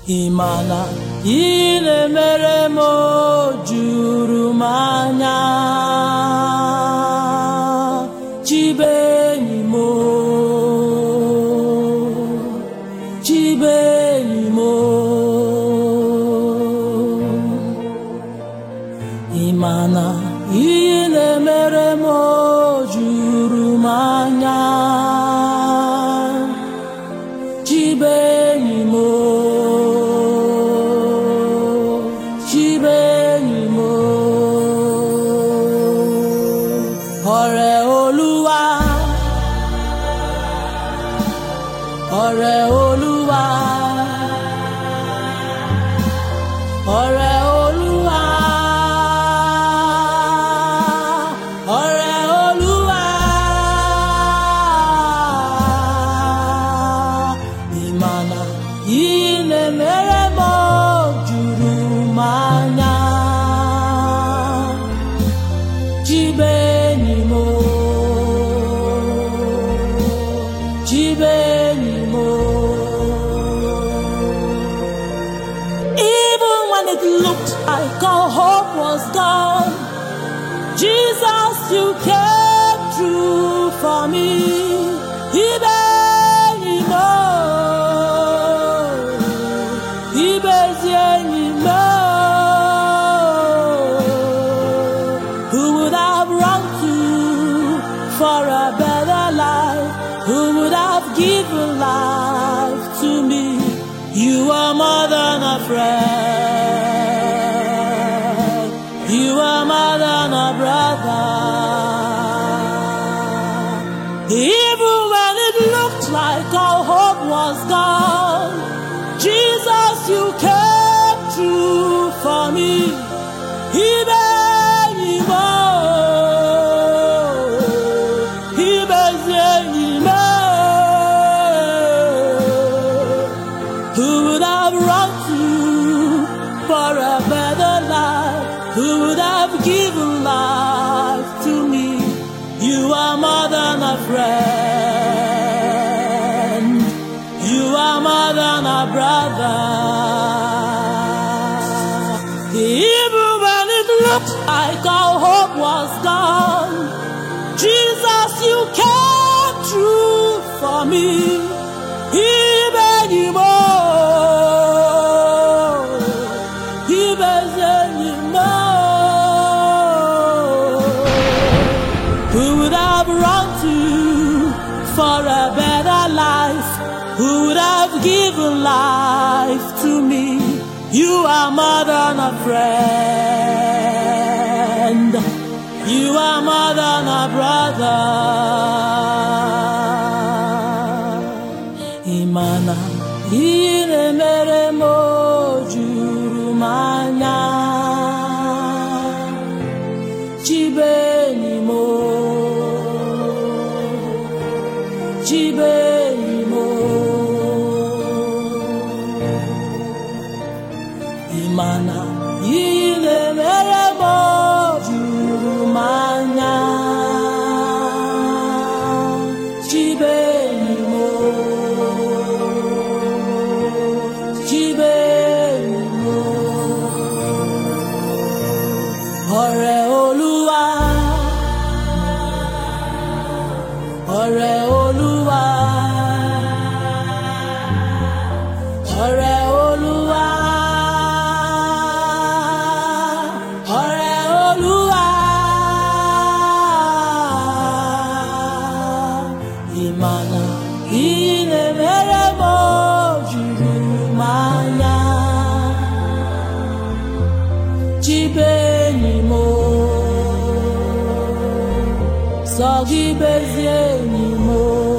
Imana ile mere mo juru manya chibeni mo Imana ile mere mo juru manya chibeni mo Ọ̀rẹ́ Olúwa, ọ̀rẹ́ Olúwa, ọ̀rẹ́ Olúwa, ọ̀rẹ́ Olúwa. Imana ile mere mo juru manya chibeni mo Even when it looked like all hope was gone, Jesus, you came through for me. Ibeni mo Who would have run to for a better life? Who would have given life to me? You are more than a friend. You are more than a brother. Even when it looked like all hope was gone, Jesus, you came through for me. Who would have run to for a better life? Who would have given life to me? You are more than a friend. You are more than a brother. Even when it looked like all hope was gone, Jesus, you came through for me. Who would have run to for a better life? Who would have given life to me? You are more than a friend. You are more than a brother. Imana ile mere mo juru manya chibeni mo Imana ile mere mo juru manya chibeni mo Ọ̀rẹ́ Olúwa, ọ̀rẹ́ Olúwa, ọ̀rẹ́ Olúwa, ọ̀rẹ́ Olúwa. Imana ile mere mo juru manya chibeni mo Sogi bezieni mo